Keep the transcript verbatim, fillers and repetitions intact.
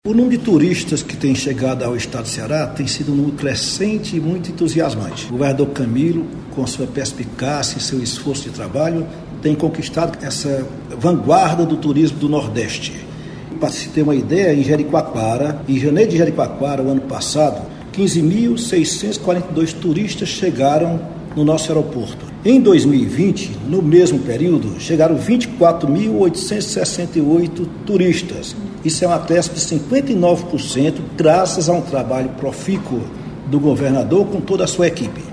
O número de turistas que tem chegado ao estado do Ceará tem sido um número crescente e muito entusiasmante. O governador Camilo, com sua perspicácia e seu esforço de trabalho, tem conquistado essa vanguarda do turismo do Nordeste. Para se ter uma ideia, em Jericoacoara, em janeiro de Jericoacoara, o ano passado, quinze mil seiscentos e quarenta e dois turistas chegaram no nosso aeroporto. Em dois mil e vinte, no mesmo período, chegaram vinte e quatro mil oitocentos e sessenta e oito turistas. Isso é um acréscimo de cinquenta e nove por cento, graças a um trabalho profícuo do governador com toda a sua equipe.